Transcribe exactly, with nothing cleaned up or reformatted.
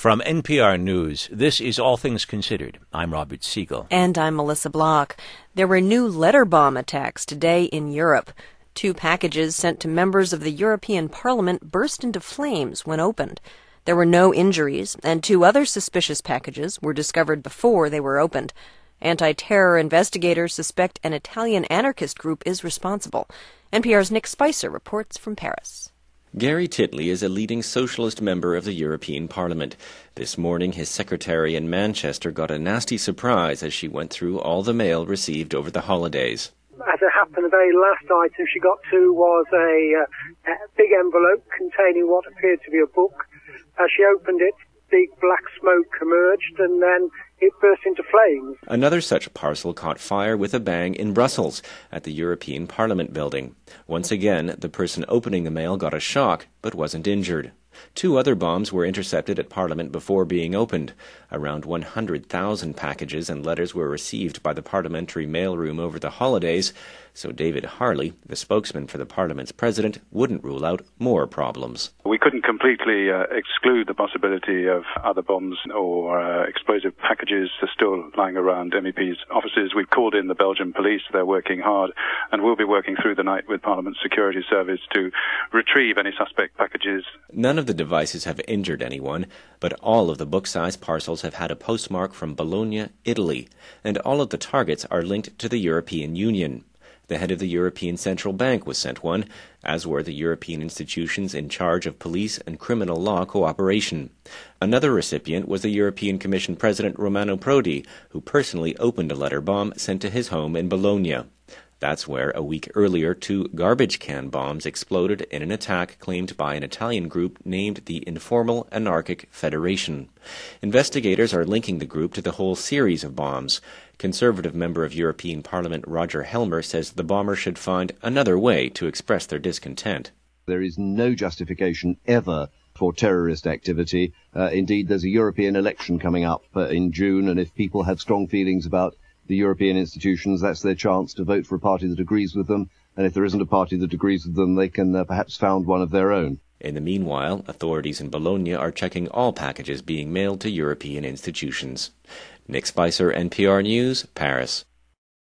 From N P R News, this is All Things Considered. I'm Robert Siegel. And I'm Melissa Block. There were new letter bomb attacks today in Europe. Two packages sent to members of the European Parliament burst into flames when opened. There were no injuries, and two other suspicious packages were discovered before they were opened. Anti-terror investigators suspect an Italian anarchist group is responsible. N P R's Nick Spicer reports from Paris. Gary Titley is a leading socialist member of the European Parliament. This morning, his secretary in Manchester got a nasty surprise as she went through all the mail received over the holidays. As it happened, the very last item she got to was a, uh, a big envelope containing what appeared to be a book. As she opened it, big black smoke emerged, and then it burst into flames. Another such parcel caught fire with a bang in Brussels at the European Parliament building. Once again, the person opening the mail got a shock but wasn't injured. Two other bombs were intercepted at Parliament before being opened. Around one hundred thousand packages and letters were received by the parliamentary mailroom over the holidays, so David Harley, the spokesman for the Parliament's president, wouldn't rule out more problems. We couldn't completely uh, exclude the possibility of other bombs or uh, explosive packages still lying around M E Ps' offices. We've called in the Belgian police. They're working hard, and we'll be working through the night with Parliament's security service to retrieve any suspect packages. None of the devices have injured anyone, but all of the book-sized parcels have had a postmark from Bologna, Italy, and all of the targets are linked to the European Union. The head of the European Central Bank was sent one, as were the European institutions in charge of police and criminal law cooperation. Another recipient was the European Commission President Romano Prodi, who personally opened a letter bomb sent to his home in Bologna. That's where, a week earlier, two garbage can bombs exploded in an attack claimed by an Italian group named the Informal Anarchic Federation. Investigators are linking the group to the whole series of bombs. Conservative member of European Parliament Roger Helmer says the bombers should find another way to express their discontent. There is no justification ever for terrorist activity. Uh, indeed, there's a European election coming up uh, in June, and if people have strong feelings about the European institutions, that's their chance to vote for a party that agrees with them, and if there isn't a party that agrees with them, they can uh, perhaps found one of their own. In the meanwhile, authorities in Bologna are checking all packages being mailed to European institutions. Nick Spicer, N P R News, Paris.